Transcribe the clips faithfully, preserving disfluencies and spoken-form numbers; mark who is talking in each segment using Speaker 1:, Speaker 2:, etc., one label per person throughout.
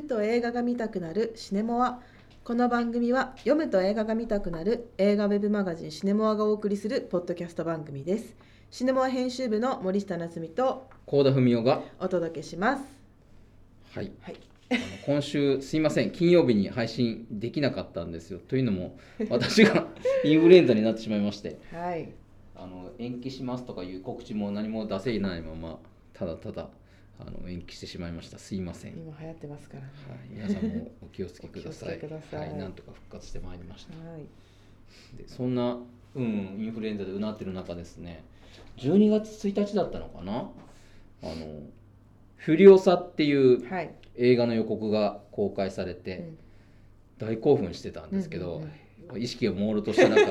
Speaker 1: と映画が見たくなるシネモア。この番組は読むと映画が見たくなる映画ウェブマガジンシネモアがお送りするポッドキャスト番組です。シネモア編集部の森下夏実と
Speaker 2: 幸田文夫が
Speaker 1: お届けします。
Speaker 2: はい、
Speaker 1: はい、
Speaker 2: あの今週すいません、金曜日に配信できなかったんですよ。というのも私がインフルエンザになってしまいまして、
Speaker 1: はい、
Speaker 2: あの延期しますとかいう告知も何も出せないままただただあの延期してしまいました。すいません。
Speaker 1: 今流行ってますからね、
Speaker 2: はい、皆さんもお気をつけください。
Speaker 1: お気をつけください。
Speaker 2: はい、なんとか復活してまいりました。
Speaker 1: はい、
Speaker 2: でそんな、うん、インフルエンザでうなってる中ですね、じゅうにがつついたちだったのかな、あのフュリオサっていう映画の予告が公開されて、うん、大興奮してたんですけど、うんうんうん、意識が朦朧とした中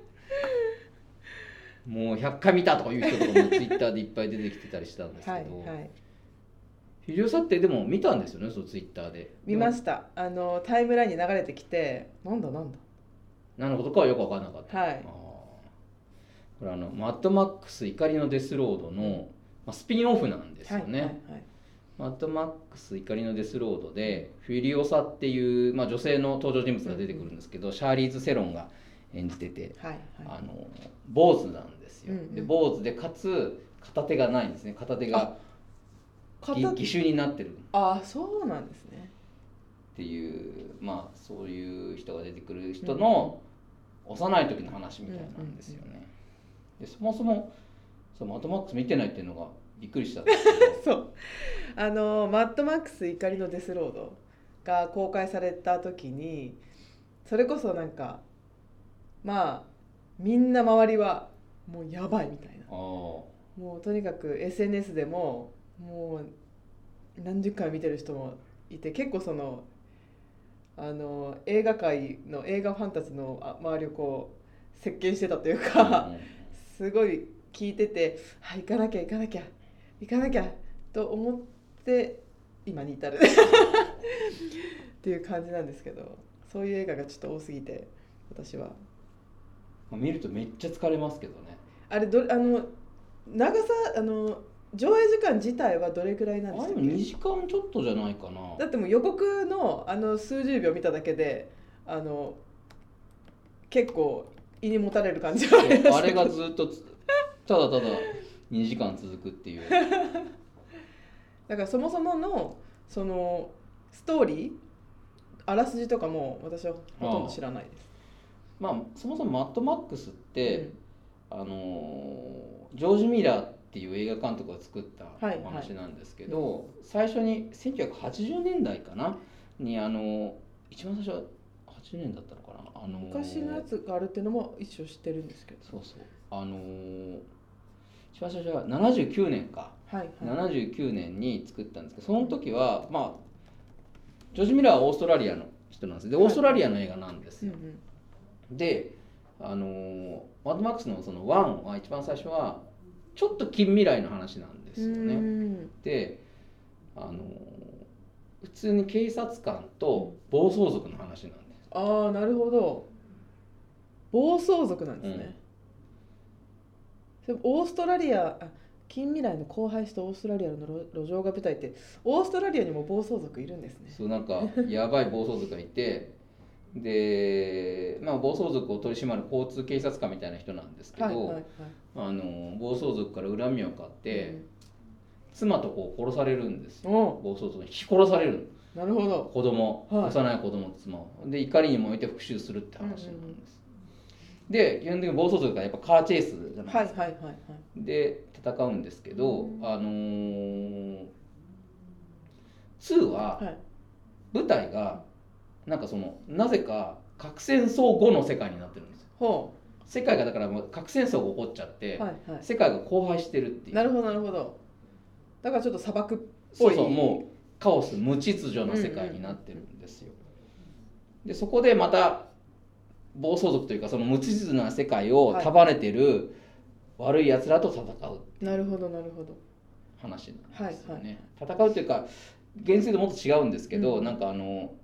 Speaker 2: もうひゃっかい見たとかいう人とかもツイッターでいっぱい出てきてたりしたんですけど、はいはい、フュリオサってでも見たんですよね、そのツイッターで。
Speaker 1: 見ました。あのタイムラインに流れてきて、なんだなんだ
Speaker 2: 何のことかはよく分からなかった。
Speaker 1: はい、あ
Speaker 2: これあのマッドマックス怒りのデスロードの、まあ、スピンオフなんですよね。はいはいはい、マッドマックス怒りのデスロードでフュリオサっていう、まあ、女性の登場人物が出てくるんですけど、うん、シャーリーズ・セロンが演じてて、はいはい、あの坊主なんですよ。うんうん、で坊主でかつ片手がないんですね。片手が義手になってる。
Speaker 1: ああ、そうなんですね。
Speaker 2: っていう、まあそういう人が出てくる人の幼い時の話みたいなんですよね。でそもそもそうマッドマックス見てないっていうのがびっくりしたんですけどそう
Speaker 1: あのマッドマックス怒りのデスロードが公開された時に、それこそなんかまあみんな周りはもうやばいみたいな、もうとにかく エスエヌエス でももう何十回見てる人もいて、結構そのあの映画界の映画ファンたちの周りをこう席巻してたというか、うん、すごい聞いてて、はい、行かなきゃ行かなきゃ行かなきゃと思って今に至るっていう感じなんですけど、そういう映画がちょっと多すぎて私は
Speaker 2: 見るとめっちゃ疲れますけどね。
Speaker 1: あれどあの長さあの上映時間自体はどれくらいなんですか？
Speaker 2: あれにじかんちょっとじゃないかな。
Speaker 1: だってもう予告 の, あの数十秒見ただけであの結構胃にもたれる感じがありました。
Speaker 2: あれがずっとただただにじかん続くっていう
Speaker 1: だからそもそものそのストーリーあらすじとかも私はほとんど知らないです。
Speaker 2: まあそもそもマッドマックスって、うん、あのジョージ・ミラーっていう映画監督が作ったお話なんですけど、はいはい、最初にせんきゅうひゃくはちじゅうねんだいかなにあの一番最初ははちじゅうねんだったのかな、あの
Speaker 1: 昔のやつがあるっていうのも一応知ってるんですけど、
Speaker 2: そうそう、あの一番最初はななじゅうきゅうねんか、はいはい、ななじゅうきゅうねんに作ったんですけど、その時はまあジョージ・ミラーはオーストラリアの人なんです。でオーストラリアの映画なんですよ、はい、うんうん、であのマッドマックスのそのワンは一番最初はちょっと近未来の話なんですよね。であの普通に警察官と暴走族の話なんです。
Speaker 1: ああ、なるほど、暴走族なんですね、うん、オーストラリア、あ、近未来の荒廃したオーストラリアの路上が舞台って、オーストラリアにも暴走族いるんですね。
Speaker 2: そう、なんかやばい暴走族がいてで、まあ、暴走族を取り締まる交通警察官みたいな人なんですけど、はいはいはい、あの暴走族から恨みを買って、うん、妻と子を殺されるんですよ。暴走族に引き殺される。
Speaker 1: なるほど。
Speaker 2: 子供、はい、幼い子供と妻をで怒りに燃えて復讐するって話なんです、うんうんうん、で基本的に暴走族がやっぱカーチェイスじゃないですか、はいはいはいはい、で戦うんですけど、うん、あのー、ツーは舞台がなんかそのなぜか核戦争後の世界になってるんですよ。ほう。世界がだから核戦争が起こっちゃって、はいはい、世界が荒廃してるっていう。
Speaker 1: なるほどなるほど。だからちょっと砂漠っぽい。
Speaker 2: そうそう、もうカオス無秩序な世界になってるんですよ、うんうん、でそこでまた暴走族というかその無秩序な世界を束ねてる悪いやつらと戦うっていう、
Speaker 1: なるほどなるほど
Speaker 2: 話なんですよね、はいはい、戦うというか現実でもっと違うんですけど、うん、なんかあの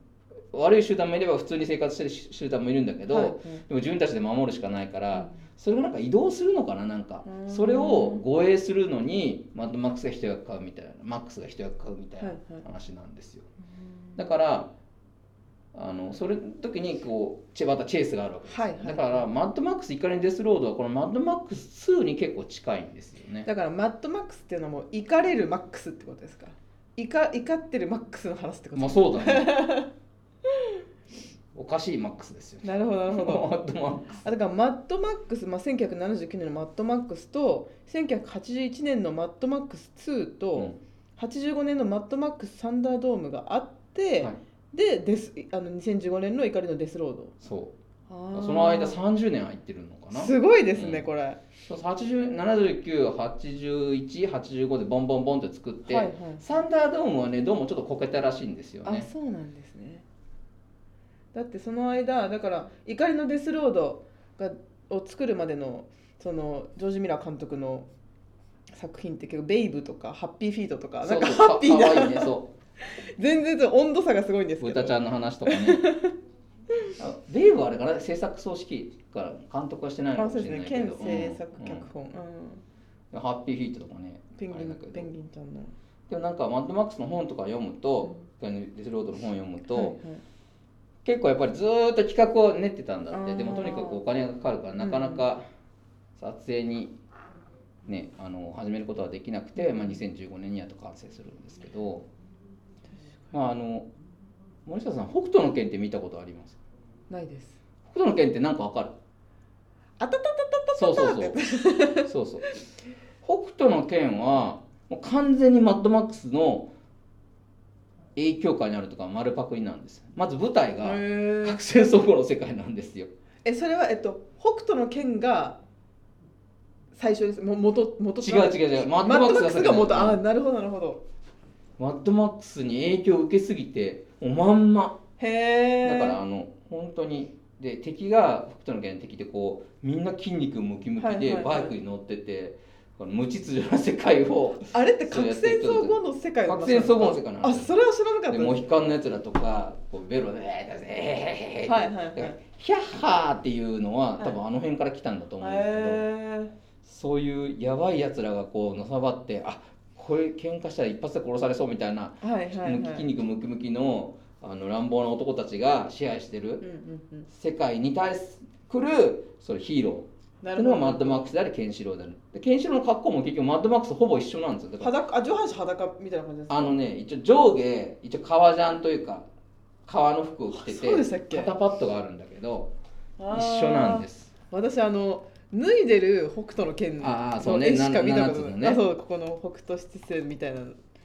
Speaker 2: 悪い集団もいれば普通に生活してる集団もいるんだけど、はいはい、でも自分たちで守るしかないから、うん、それがなんか移動するのかな、なんかそれを護衛するのにマッドマックスが一役買うみたいな、マックスが一役買うみたいな話なんですよ、はいはい、だからあのそれの時にこうチェバタチェイスがあるわけです、はいはい、だからマッドマックス怒りのデスロードはこのマッドマックスツーに結構近いんですよね。
Speaker 1: だからマッドマックスっていうのはもう怒れるマックスってことですか。怒, 怒ってるマックスの話ってことですか。
Speaker 2: まあそうだねおかしいマックスですよね。
Speaker 1: なるほどなるほど
Speaker 2: マッドマックス
Speaker 1: あだからマッドマックス、まあ、せんきゅうひゃくななじゅうきゅうねんのマッドマックスとせんきゅうひゃくはちじゅういちねんのマッドマックスツーと、うん、はちじゅうごねんのマッドマックスサンダードームがあって、はい、でデスあのにせんじゅうごねんの怒りのデスロード。
Speaker 2: そうあその間さんじゅうねん空いてるのかな。
Speaker 1: すごいですね、うん、これ
Speaker 2: はちじゅう、ななじゅうきゅう、はちじゅういち、はちじゅうごでボンボンボンって作って、はいはい、サンダードームはねどうもちょっとこけたらしいんですよね。
Speaker 1: あそうなんですね。だってその間だから怒りのデスロードがを作るまでのそのジョージ・ミラー監督の作品って結構ベイブとかハッピーフィートとかなんかハッピーなかわいい、ね、そう全然温度差がすごいんですけど
Speaker 2: 豚ちゃんの話とかねあベイブはあれかな制作総指揮から監督はしてないのかもしれないけど、
Speaker 1: そうですね、兼制作脚本、うん
Speaker 2: うん、ハッピーフィートとかね
Speaker 1: ペンギンペンギンちゃんの
Speaker 2: でもなんかマッドマックスの本とか読むと、うん、デスロードの本読むと、はいはい、結構やっぱりずっと企画を練ってたんだって。でもとにかくお金がかかるからなかなか撮影に、ね、あの始めることはできなくて、まあ、にせんじゅうごねんにやっと完成するんですけど、まあ、あの森下さん北斗の拳って見たことあります？
Speaker 1: ないです。
Speaker 2: 北斗の拳って何か分かる？
Speaker 1: あたたたたたた
Speaker 2: そうそうそうそうそう北斗の拳はもう完全にマッドマックスの影響下にあるとか丸パクリなんです。まず舞台が核戦争後の世界なんですよ。
Speaker 1: えそれは、えっと、北斗の拳が最初です。も元元
Speaker 2: 違う違う違うマッドマックス
Speaker 1: が元。あなるほどなるほど。
Speaker 2: マッドマックスに影響を受けすぎてもうまんま。
Speaker 1: へ
Speaker 2: だからあの本当にで敵が北斗の拳の敵でこうみんな筋肉ムキムキでバイクに乗ってて。はいはいはい無秩序な世界を
Speaker 1: あれって核戦争後の世界
Speaker 2: 核戦争後の世界なん
Speaker 1: です。あそれは知らなかったです。
Speaker 2: でモヒカンのやつらとかこうベロでえー
Speaker 1: はいはいはい
Speaker 2: ヒャッハーっていうのは多分あの辺から来たんだと思うんだけど、はい、そういうやばいやつらがこうのさばってあこれ喧嘩したら一発で殺されそうみたいな、はいはいはい、筋肉ムキムキのあの乱暴な男たちが支配してる世界に対するそれヒーローっていうのがマッドマックスでありケンシロウである。でケンシロウの格好も結局マッドマックスほぼ一緒なんですよ。だから
Speaker 1: 裸あ上半身裸みたいな感じですか？
Speaker 2: あのね一応上下一応革ジャンというか革の服を着てて肩パッドがあるんだけど一緒なんです。
Speaker 1: 私あの脱いでる北斗の拳の絵しか見たことない。あそうここの北斗七星みたいな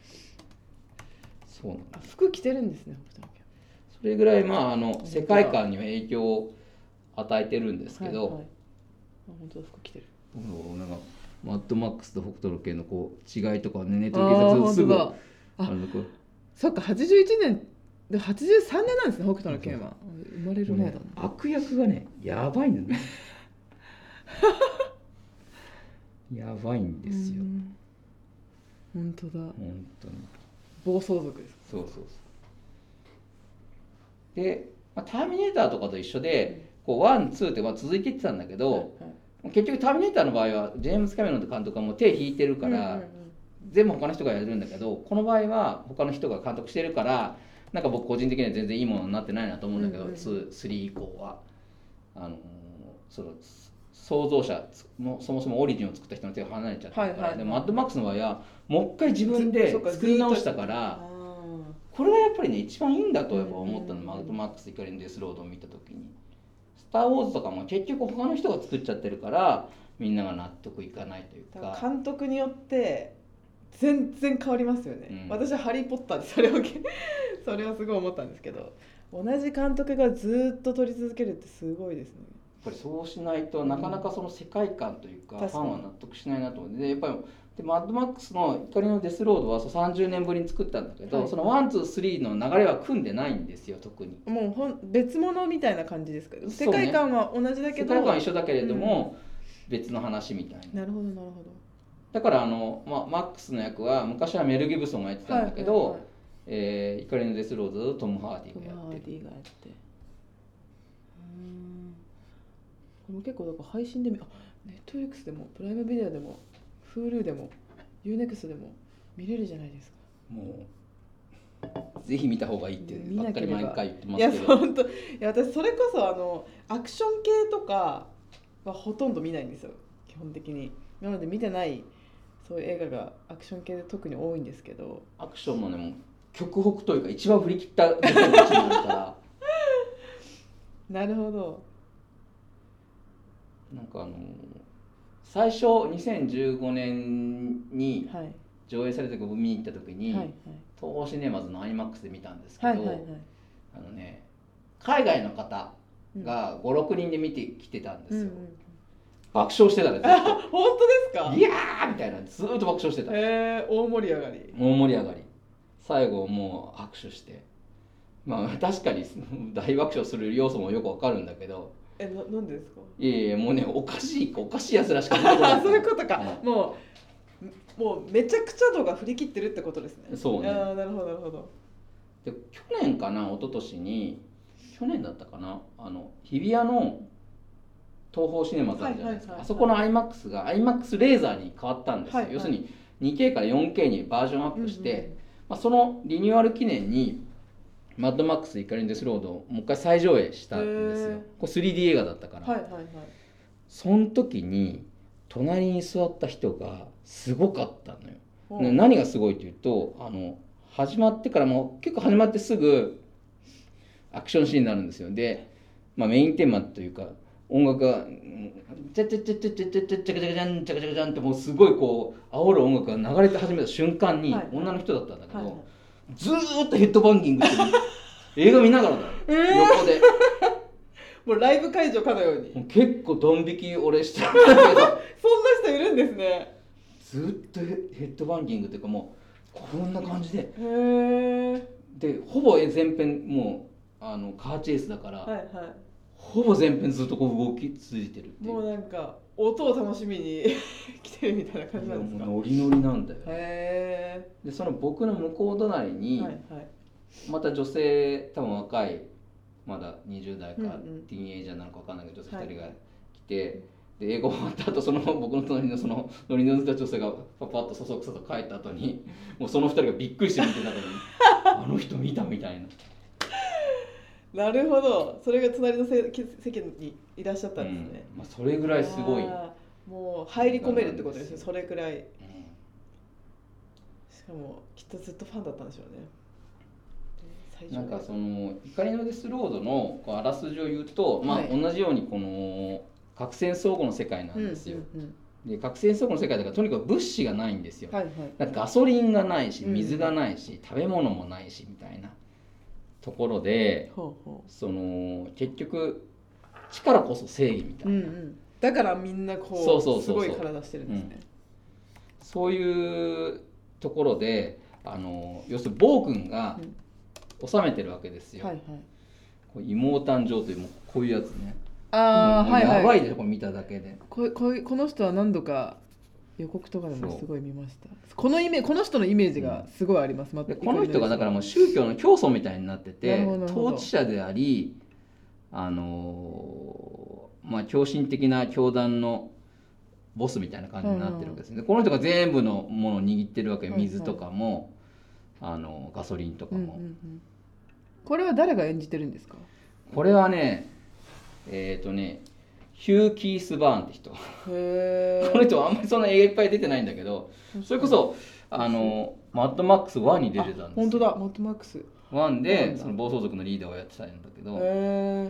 Speaker 2: そうなんです。
Speaker 1: 服着てるんですね北斗の拳。
Speaker 2: それぐらいまああの世界観には影響を与えてるんですけど、はいはい、
Speaker 1: 本当だ服着てる。
Speaker 2: なんかマッドマックスと北斗の拳のこう違いとかねネットで検索するとすぐあ
Speaker 1: あそっかはちじゅういちねんではちじゅうさんねんなんですね北斗の拳は。生まれる前だな、ね、
Speaker 2: 悪役がねやばいんだねやばいんですよ。
Speaker 1: 本当だ
Speaker 2: 本当に
Speaker 1: 暴走族です。
Speaker 2: そうそうそうで、まあ、ターミネーターとかと一緒でこうワン、ツーってまあ続いていってたんだけど、はいはい、結局ターミネーターの場合はジェームズ・キャメロンって監督はもう手引いてるから、うんうんうん、全部他の人がやるんだけどこの場合は他の人が監督してるからなんか僕個人的には全然いいものになってないなと思うんだけど、うんうん、ツー、スリー以降はあのその創造者もそもそもオリジンを作った人の手が離れちゃったから、はいはいはい、でマッドマックスの場合はもう一回自分で作り直したからこれがやっぱりね一番いいんだとやっぱ思ったの、うんうん、マッドマックス怒りのデスロードを見た時にスター・ウォーズとかも結局他の人が作っちゃってるからみんなが納得いかないというか
Speaker 1: 監督によって全然変わりますよね、うん、私はハリー・ポッターでそれをそれをすごい思ったんですけど同じ監督がずっと撮り続けるってすごいですね。
Speaker 2: やっぱりそうしないとなかなかその世界観というか、うん、ファンは納得しないなと思ってでやっぱりでマッドマックスの怒りのデスロードはそうさんじゅうねんぶりに作ったんだけど、はい、そのワン、ツー、スリーの流れは組んでないんですよ特に。
Speaker 1: もうほん別物みたいな感じですけど、世界観は同じだけど、
Speaker 2: 世界観は一緒だけれども、うん、別の話みたいな。
Speaker 1: なるほどなるほど。
Speaker 2: だからあの、ま、マックスの役は昔はメル・ギブソンがやってたんだけど、はいはいはい、 えー、怒りのデスロードとトム・ハーディがやってる。
Speaker 1: トム・ハーディがやって、うーん、これも結構だから配信で見、あ、ネットフリックスでもプライムビデオでも Hulu でも ユーネクスト でも見れるじゃないですか。
Speaker 2: もうぜひ見た方がいいってばっかり毎回言ってますけど。
Speaker 1: いや本当、いや私それこそあのアクション系とかはほとんど見ないんですよ、基本的に。なので見てないそういう映画がアクション系で特に多いんですけど、
Speaker 2: アクションもね、もう極北というか一番振り切った部分になるから
Speaker 1: なるほど。
Speaker 2: なんかあの最初にせんじゅうごねんに上映された時、僕見に行った時に、はいはい、東宝シネマズの アイマックス で見たんですけど、はいはいはい、あのね、海外の方がご、ろくにんで見てきてたんですよ、うんうん、爆笑してたんですよ。
Speaker 1: 本当ですか？
Speaker 2: いやーみたいな、ずっと爆笑してた。
Speaker 1: へー、大盛り上がり。
Speaker 2: 大盛り上がり。最後もう握手して、まあ確かに大爆笑する要素もよくわかるんだけど、
Speaker 1: え、な、なんでですか？
Speaker 2: いやいや、もうね、おかしいおかしいやつらしか出てこない。
Speaker 1: そういうことか、うん、もうもうめちゃくちゃ度が振り切ってるってことですね。
Speaker 2: そうね。
Speaker 1: あ、なるほどなるほど。
Speaker 2: で去年かな、一昨年に、去年だったかな、あの日比谷の東宝シネマズあるじゃないですか、あそこの アイマックス が アイマックス レーザーに変わったんですよ、はいはい、要するに にケー から よんケー にバージョンアップして、うんうん、まあ、そのリニューアル記念にマッドマックス怒りのデスロードをもう一回再上映したんですよ。これ スリーディー 映画だったから、はいはいはい、その時に隣に座った人がすごかったのよ。何がすごいというと、あの始まってからもう結構始まってすぐアクションシーンになるんですよ。で、まあ、メインテーマというか音楽がチャチャチャチャチャチャチャチャチャチャチャンチャチャチャンってもうすごいこう煽る音楽が流れて始めた瞬間に女の人だったんだけど、はいはい、ずーっとヘッドバンギングしてる映画見ながらだよ、えー、横で
Speaker 1: もうライブ会場かのように
Speaker 2: 結構ドン引き俺してるんだけどそんな
Speaker 1: 人いるんですね。
Speaker 2: ずっとヘッドバンギングっていうかもうこんな感じで、
Speaker 1: へー、
Speaker 2: でほぼ全編もうあのカーチェイスだから、はいはい、ほぼ全編ずっとこう動き続いてるっていう、
Speaker 1: もうなんか音を楽しみに来てるみたいな感じなんですか？
Speaker 2: ノリノリなんだよ。
Speaker 1: へ
Speaker 2: ー。でその僕の向こう隣に、はいはい、また女性多分若いまだにじゅう代か、うんうん、ティーンエイジャーなのか分かんないけど女性ふたりが来て、はい、で英語終わった後その僕の隣のそのノリノリの女性がパパッとそそくさと帰った後にもうそのふたりがびっくりして見てたのにあの人見たみたいな。
Speaker 1: なるほど、それが隣の席にいらっしゃったんですね、
Speaker 2: うん、まあ、それぐらいすごい、
Speaker 1: もう入り込めるってことですよ、それくらい、うん、しかもきっとずっとファンだったんでしょうね。
Speaker 2: なんかその怒りのデスロードのこうあらすじを言うと、まあ、同じようにこの核戦争後の世界なんですよ、うんうんうん、で核戦争後の世界だからとにかく物資がないんですよ、はいはい、だからガソリンがないし水がないし、うん、食べ物もないしみたいなところで、ほうほう、その結局力こそ正義みたいな、うんうん、
Speaker 1: だからみんなこう、そうそうそうそう、すごい体してるんですね、
Speaker 2: うん、そういうところであの要するに暴君が治めてるわけですよ、はいはい、こう妹誕生というもうこういうやつね、あ、もうやばいでしょ、これ見ただけで。
Speaker 1: こ, こ, この人は何度か予告とかでもすごい見ました。このイメこの人のイメージがすごいあります、うん、
Speaker 2: でこの人がだからもう宗教の教祖みたいになってて、統治者であり、あのー、まあ狂信的な教団のボスみたいな感じになってるわけですね、うんうん、でこの人が全部のものを握ってるわけ、水とかも、はいはい、あのガソリンとかも、うんうんうん、
Speaker 1: これは誰が演じてるんですか？
Speaker 2: これはねえっ、ー、とねヒュー・キース・バーンって人、へこの人はあんまりそんな映画いっぱい出てないんだけど、それこそあのマッドマックスワンに出てたんですよ。
Speaker 1: 本当だ、マッドマックス
Speaker 2: ワンでその暴走族のリーダーをやってたんだけど、へ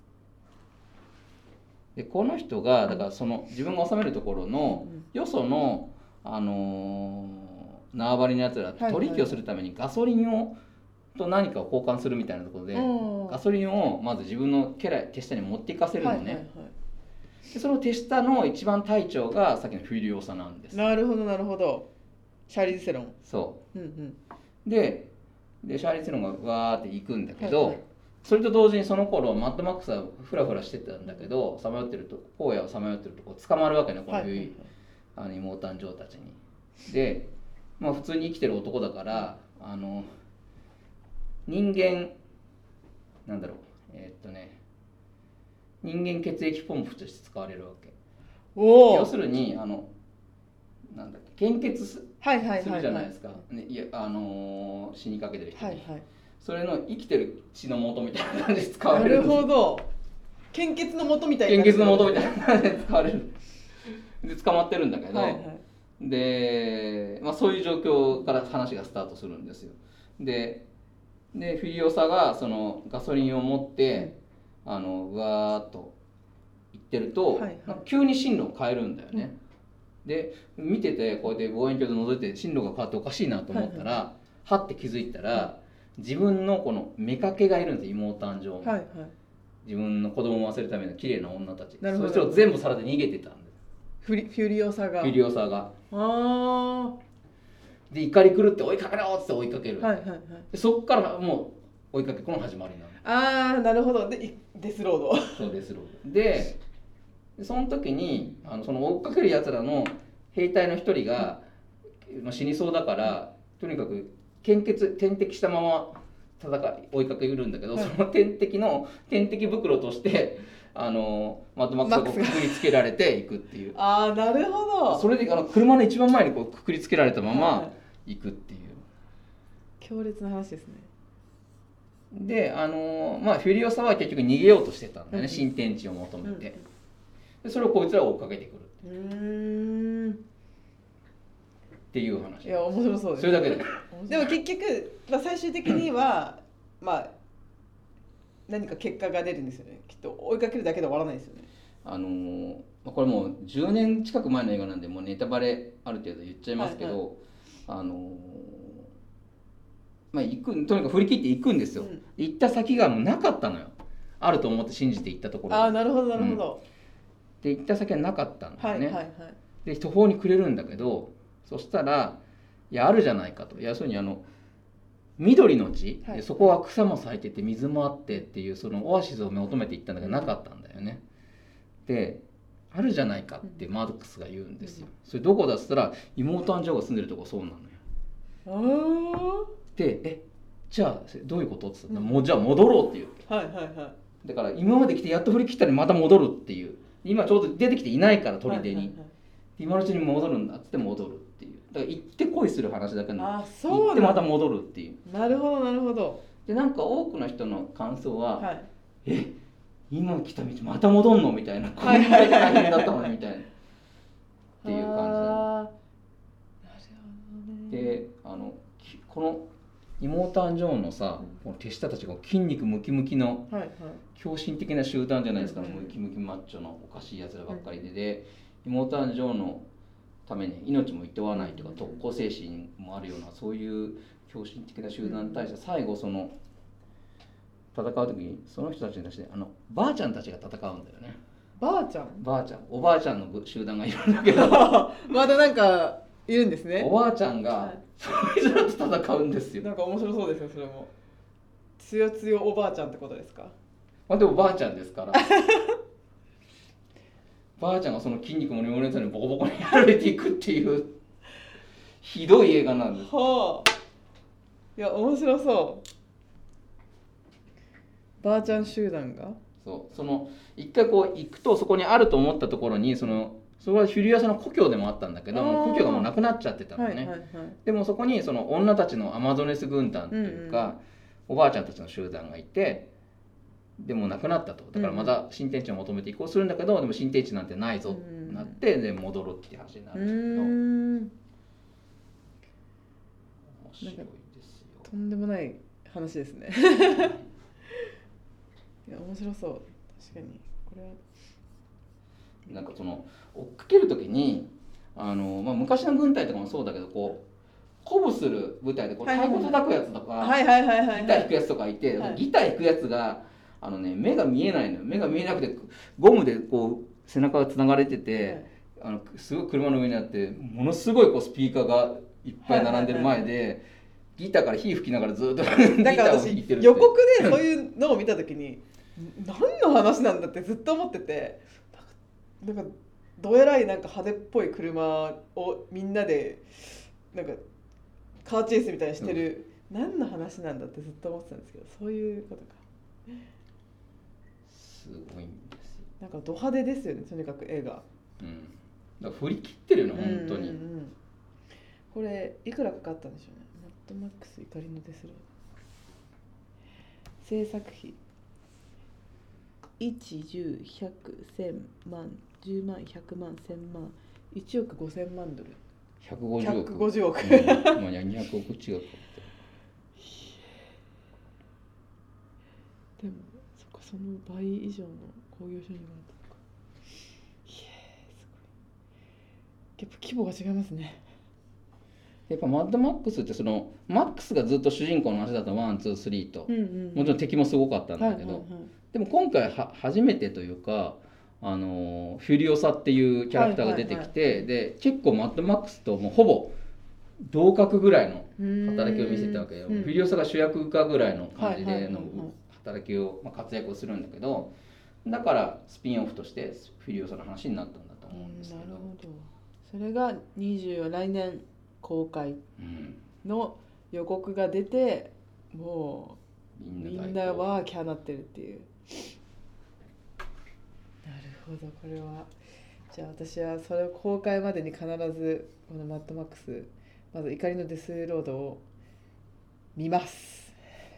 Speaker 2: でこの人がだからその自分が治めるところのよその、あのー、縄張りのやつらと取引をするためにガソリンをと何かを交換するみたいなところで、ガソリンをまず自分の家来手下に持っていかせるのね、はいはいはい、でその手下の一番隊長がさっきのフュリオサなんです。
Speaker 1: なるほどなるほど、シャーリーズ・セロン。
Speaker 2: そう、うんうん、で, でシャーリーズ・セロンがわーって行くんだけど、はいはい、それと同時にその頃マッドマックスはフラフラしてたんだけど、さまよってると荒野をさまよってるとこう捕まるわけね、この、はいはいはい、あの妹誕生たちに。で、まあ、普通に生きてる男だから、あの人間なんだろうえー、っとね人間血液ポンプとして使われるわけ。
Speaker 1: お
Speaker 2: 要するにあのなんだっけ献血するじゃないですか、ね、いやあのー、死にかけてる人に、はいはい、それの生きてる血の元みたいな感じで使われる。
Speaker 1: なるほど。献血の元みたい
Speaker 2: な献血の元みたいな感じで使われるで捕まってるんだけど、はいはい、で、まあ、そういう状況から話がスタートするんですよ。ででフィリオサがそのガソリンを持ってあのうわーっと行ってると、はいはい、急に進路を変えるんだよね、うん、で見ててこうやって望遠鏡で覗いて進路が変わっておかしいなと思ったら、はいはい、はって気づいたら、うん、自分のこの妾がいるんですよ、妹誕生の、はいはい、自分の子供を忘れるための綺麗な女たち、そいつを全部さらって逃げてたんです。
Speaker 1: フィフィリオサが
Speaker 2: フィリオサが
Speaker 1: あ
Speaker 2: で怒り狂って追いかけろって追いかける、
Speaker 1: はいはいはい、
Speaker 2: でそっからもう追いかけこの始まりなの。
Speaker 1: ああなるほど。でデスロード
Speaker 2: そうデスロードでその時にあのその追っかけるやつらの兵隊の一人が、まあ、死にそうだからとにかく献血点滴したまま戦い追いかけるんだけど、はい、その点滴の点滴袋としてあのマッドマックスがこうくくりつけられていくっていう
Speaker 1: ああなるほど。
Speaker 2: それであの車の一番前にこうくくりつけられたまま行くっていう、はい、
Speaker 1: 強烈な話ですね。
Speaker 2: であのまあフィリオサは結局逃げようとしてたんだよね、うん、新天地を求めて、うん、でそれをこいつらを追っかけてくるっていう、うーんっていう話。
Speaker 1: いや面白そうです。
Speaker 2: それだけで
Speaker 1: でも結局、まあ、最終的にはまあ何か結果が出るんですよね。きっと追いかけるだけで終わらないですよね。
Speaker 2: あのー、これもうじゅうねん近く前の映画なんでもうネタバレある程度言っちゃいますけど、はいはい、あのー、まあ行くとにかく振り切って行くんですよ、うん、行った先がもうなかったのよ。あると思って信じて行ったところ。
Speaker 1: ああなるほどなるほど、
Speaker 2: うん、で行った先はなかったんだよね、
Speaker 1: はいはいはい、
Speaker 2: で途方に暮れるんだけど、そしたらいやあるじゃないかと。要するにあの緑の地、はい、そこは草も咲いてて水もあってっていうそのオアシスを求めて行ったんだけどなかったんだよね。であるじゃないかってマドックスが言うんですよ。それどこだっつったら妹アンジョが住んでるとこそうなのよ。
Speaker 1: あ
Speaker 2: でえじゃあどういうことっつったら、うん、もうじゃあ戻ろうっていう、
Speaker 1: はいはいはい、
Speaker 2: だから今まで来てやっと振り切ったらまた戻るっていう、今ちょうど出てきていないから砦に、はいはいはい、今のうちに戻るんだっつって戻るっていう、だから行って恋する話だけど行ってまた戻るっていう。
Speaker 1: なるほどなるほど。
Speaker 2: でなんか多くの人の感想は、はい、え今来た道また戻んのみたいな、こんなに大変だったのにみたいなっていう感じで、あのこの妹アンジョーンのさ、うん、手下たちが筋肉ムキムキの狂信的な集団じゃないですか、はいはい、ムキムキマッチョのおかしいやつらばっかりで、で妹アンジョーンのために命もいとわないというか特攻精神もあるようなそういう狂信的な集団に対して最後その戦う時にその人たちに対してあのばあちゃんたちが戦うんだよね。
Speaker 1: ばあちゃん
Speaker 2: ばあちゃんおばあちゃんの集団がいるんだけど
Speaker 1: まだなんかいるんですね。
Speaker 2: おばあちゃんがそいつらと戦うんですよ。
Speaker 1: なんか面白そうですよそれも。つよつよおばあちゃんってことですか。
Speaker 2: まあでもばあちゃんですからばあちゃんがその筋肉もりもりのやつにボコボコにやられていくっていうひどい映画なんです。
Speaker 1: はあ、いや面白そう。ばあちゃん集団が
Speaker 2: そうその一回こう行くとそこにあると思ったところにそのそれはフィリオサの故郷でもあったんだけども故郷がもうなくなっちゃってたのね、はいはいはい、でもそこにその女たちのアマゾネス軍団というか、うんうん、おばあちゃんたちの集団がいてでもなくなったと。だからまた新天地を求めて移行するんだけど、うん、でも新天地なんてないぞってなってで戻るっていう話になるんだけど、うん面白いですよ。
Speaker 1: とんでもない話ですねいや面白そう。確かにこれは
Speaker 2: なんかその追っかける時にあの、まあ、昔の軍隊とかもそうだけどこう鼓舞する部隊でこう太鼓叩くやつとかギター弾くやつとかいて、はい、ギター弾くやつがあの、ね、目が見えないのよ。目が見えなくてゴムでこう背中がつながれてて、はい、あのすごい車の上にあってものすごいこうスピーカーがいっぱい並んでる前で、はいはいはい、ギターから火吹きながらずっとギターを弾いてるって。
Speaker 1: 予告でそういうのを見た時に何の話なんだってずっと思ってて、なんかどえらいなんか派手っぽい車をみんなでなんかカーチェイスみたいにしてる何の話なんだってずっと思ってたんですけど、そういうことか。
Speaker 2: すごいんですよ。
Speaker 1: なんかド派手ですよね、とにかく絵が。
Speaker 2: うん。だから振り切ってるの、本当に。
Speaker 1: うんうんうん、これいくらかかったんでしょうね。マッドマックス怒りのデスロード。制作費いち、じゅう、ひゃく、せんまん、じゅうまん、ひゃくまん、せんまん、いちおくごせんまんドル。
Speaker 2: ひゃくごじゅうおく。
Speaker 1: ひゃくごじゅうおく。
Speaker 2: うん、まあにひゃくおく違うかって。
Speaker 1: でもそっか、その倍以上の興行収入があったのか。いや、すごい。やっぱ規模が違いますね。
Speaker 2: やっぱマッドマックスってそのマックスがずっと主人公の話だったワンツースリーと、うんうん、もちろん敵もすごかったんだけど、はいはいはい、でも今回は初めてというか、あのフュリオサっていうキャラクターが出てきて、はいはいはい、で結構マッドマックスともうほぼ同格ぐらいの働きを見せたわけよ。フュリオサが主役かぐらいの感じでの働きを、まあ、活躍をするんだけど、だからスピンオフとしてフュリオサの話になったんだと思うんですけど、なるほど。
Speaker 1: それがにじゅう来年公開の予告が出て、もうみんなワーキャーなってるっていう。なるほど、これはじゃあ私はそれを公開までに必ずこのマッドマックス、まず怒りのデスロードを見ます。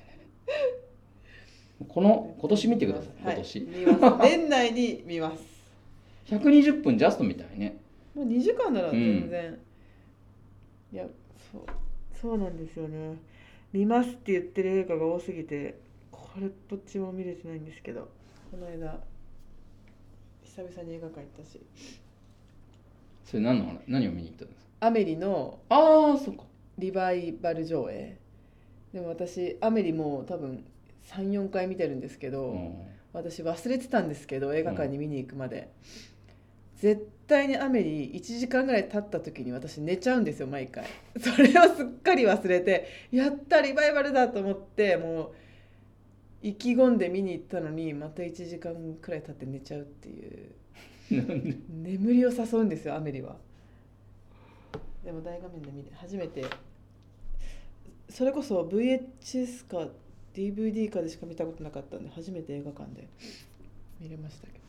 Speaker 2: この今年見てください。今年、
Speaker 1: はい、見ます。年内に見ます。
Speaker 2: ひゃくにじゅっぷんジャストみたいね。
Speaker 1: もうにじかんなら全然、うん、いや、そうそうなんですよね。見ますって言ってる映画が多すぎて、これっぽっちも見れてないんですけど、この間久々に映画館行ったし。
Speaker 2: それ何の話、何を見に行ったんですか？
Speaker 1: アメリの
Speaker 2: ああ、そうか、
Speaker 1: リバイバル上映。でも私アメリも多分さん、よんかい見てるんですけど、うん、私忘れてたんですけど映画館に見に行くまで、うん、絶対にアメリいちじかんぐらい経った時に私寝ちゃうんですよ、毎回。それをすっかり忘れて、やったリバイバルだと思って、もう意気込んで見に行ったのにまたいちじかんくらい経って寝ちゃうっていう眠りを誘うんですよ、アメリは。でも大画面で見て初めて、それこそ ブイエイチエス か ディーブイディー かでしか見たことなかったんで、初めて映画館で見れましたけど。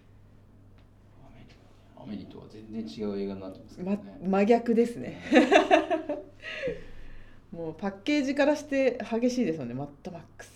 Speaker 2: アメリとは全然違う映画になってますけどね、
Speaker 1: ま、真逆ですねもうパッケージからして激しいですよね、マッドマックス、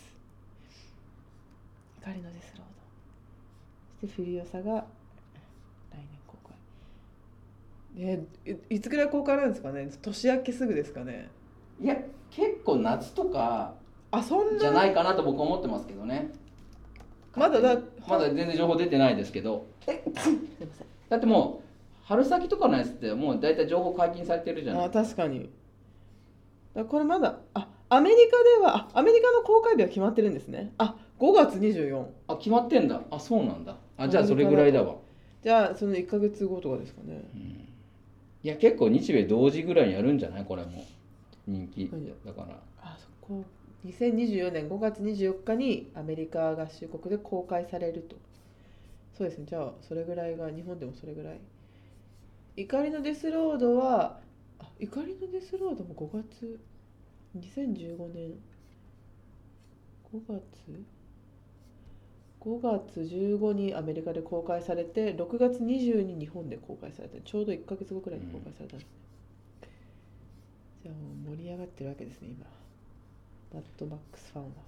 Speaker 1: 怒りのデスロード、そしてフュリオサが来年公開、ね、い, いつくらい公開なんですかね。年明けすぐですかね。
Speaker 2: いや、結構夏とか
Speaker 1: あ、そんな
Speaker 2: じゃないかなと僕は思ってますけどね。
Speaker 1: まだだ
Speaker 2: まだ全然情報出てないですけど、えすいません、だってもう春先とかのやつってもうだいたい情報解禁されてるじゃない。
Speaker 1: あ、確かに。だこれまだ、あ、アメリカでは、あ、アメリカの公開日は決まってるんですね。あ、ごがつにじゅうよっか。
Speaker 2: あ、決まってんだ。あ、そうなんだ。あ、じゃあそれぐらいだわ。
Speaker 1: じゃあそのいっかげつごとかですかね、うん、
Speaker 2: いや結構日米同時ぐらいにやるんじゃない、これも人気だから。
Speaker 1: あ、そこにせんにじゅうよねんごがつにじゅうよっかにアメリカ合衆国で公開されると。そうですね、じゃあそれぐらいが日本でもそれぐらい。怒りのデスロードは、あ、怒りのデスロードもごがつ、にせんじゅうごねんごがつごがつじゅうごにアメリカで公開されて、ろくがつにじゅうに日本で公開されて、ちょうどいっかげつごくらいに公開されたんですね、うん、じゃあもう盛り上がってるわけですね今、マッドマックスファンは。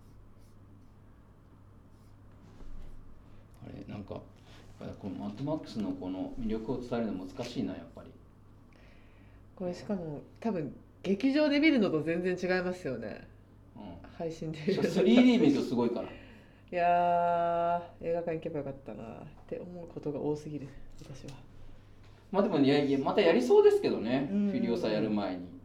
Speaker 2: あれ、なんかこのマッドマックスのこの魅力を伝えるの難しいな、やっぱり。
Speaker 1: これしかも多分劇場で見るのと全然違いますよね、うん、配信で見るの
Speaker 2: スリーディー 見るとすごいから
Speaker 1: いやー、映画館行けばよかったなって思うことが多すぎる、私は。
Speaker 2: まあでもいやいや、またやりそうですけどね、フィリオサやる前に。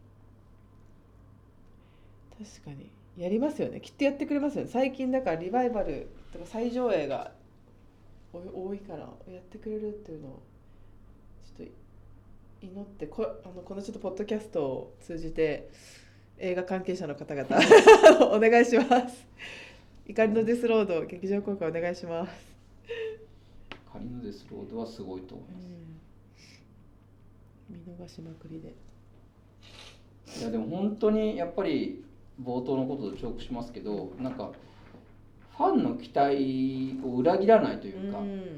Speaker 1: 確かにやりますよね、きっとやってくれますよね。最近だからリバイバルとか再上映が多いからやってくれるっていうのをちょっと祈って、こあのこのちょっとポッドキャストを通じて映画関係者の方々お願いします。怒りのデスロード劇場公開お願いします。
Speaker 2: 怒りのデスロードはすごいと思います、うん、
Speaker 1: 見逃しまくりで。
Speaker 2: いやでも本当にやっぱり冒頭のことと重複しますけど、なんかファンの期待を裏切らないというか、うん、やっ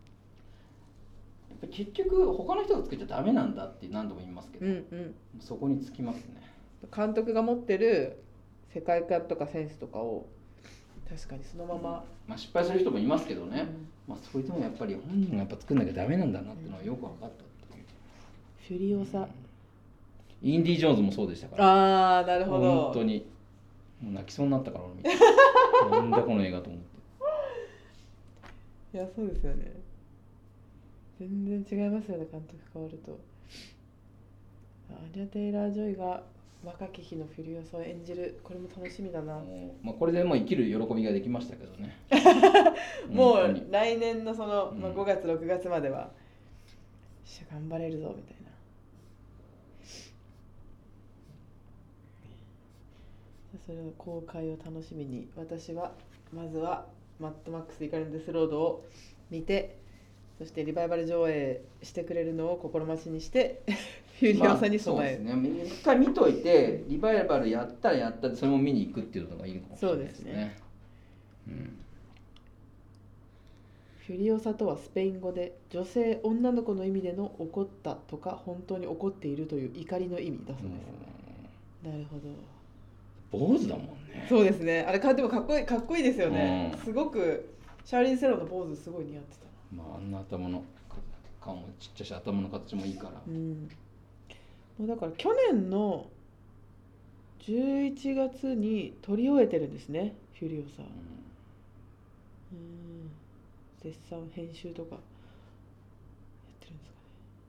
Speaker 2: ぱ結局他の人が作っちゃダメなんだって何度も言いますけど、うんうん、そこにつきますね。
Speaker 1: 監督が持ってる世界観とかセンスとかを確かにそのまま、うん、
Speaker 2: まあ、失敗する人もいますけどね、うん、まあ、それでもやっぱり本人がやっぱ作んなきゃダメなんだなっていうのはよく分かったっていう、
Speaker 1: フュリオサ、うん、
Speaker 2: インディ・ジョーンズもそうでしたから。
Speaker 1: ああ、なるほど。
Speaker 2: 本当にもう泣きそうになったから俺見てなんだこの映画と思って
Speaker 1: いや、そうですよね。全然違いますよね、監督変わると。アニャ・テイラー・ジョイが若き日のフュリオサを演じる、これも楽しみだな。
Speaker 2: まあ、これでもう生きる喜びができましたけどね
Speaker 1: もう来年のその、まあ、ごがつろくがつまでは、うん、頑張れるぞみたいな。それを公開を楽しみに、私はまずはマッドマックス怒りのデスロードを見て、そしてリバイバル上映してくれるのを心待ちにしてフュリオサに備える、
Speaker 2: まあ、そうですね、一回見といてリバイバルやったらやったでそれも見に行くっていうのがいいのかもしれないですね。そうですね、うん、
Speaker 1: フュリオサとはスペイン語で女性女の子の意味での怒ったとか本当に怒っているという怒りの意味だそうですよね。なるほど。
Speaker 2: 坊主だもんね。
Speaker 1: そうですね。あれでもかっこいい、かっこいいですよね、うん、すごくシャーリー・セロンの坊主すごい似合ってた。
Speaker 2: まあ、あんな頭の顔もちっちゃいし頭の形もいいから、うん、
Speaker 1: もうだから去年のじゅういちがつに撮り終えてるんですね、フュリオサ、うん、うん絶賛編集とかやってるんですかね。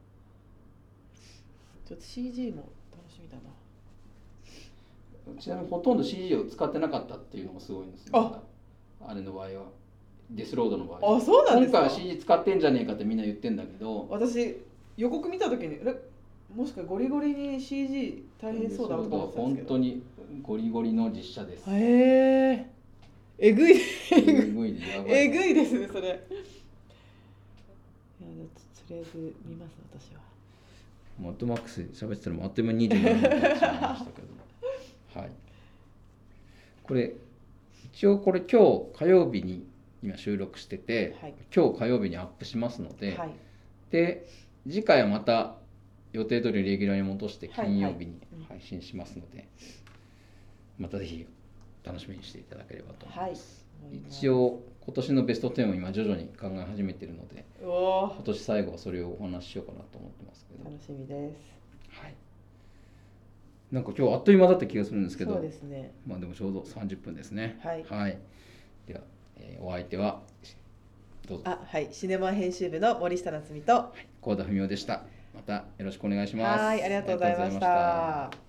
Speaker 1: ちょっと シージー も楽しみだな。
Speaker 2: ちなみにほとんど シージー を使ってなかったっていうのもすごいんですよ。あ, あれの場合はデスロードの場合、
Speaker 1: あ、そうなんですか。
Speaker 2: 今回は シージー 使ってんじゃねえかってみんな言ってんだけど、
Speaker 1: 私予告見た時にもしかゴリゴリに シージー 大変そうだなと思ってたんですけど、
Speaker 2: 本当にゴリゴリの実写です。
Speaker 1: へえ、えぐい
Speaker 2: えぐいでやばい
Speaker 1: えぐいですねそれ。いや、とりあえず見ます私は。
Speaker 2: マッドマックス喋ってたらもあっという間ににじゅうななふん経ってしまいましたけどはい、これ一応これ今日火曜日に今収録してて、はい、今日火曜日にアップしますので、はい、で次回はまた予定通りレギュラーに戻して金曜日に配信しますので、はいはい、またぜひ楽しみにしていただければと思います、はい、一応今年のベストじゅうを今徐々に考え始めているので、今年最後はそれをお話ししようかなと思ってますけど。
Speaker 1: 楽しみです。
Speaker 2: はい、なんか今日あっという間だった気がするんですけど、
Speaker 1: そうですね、
Speaker 2: まあでもちょうどさんじゅっぷんですね。
Speaker 1: はい、
Speaker 2: はい、では、えー、お相手はどうぞ。
Speaker 1: あ、はい、シネマ編集部の森下夏実と
Speaker 2: 幸田文雄でした。またよろしくお願いします。
Speaker 1: はい、ありがとうございました。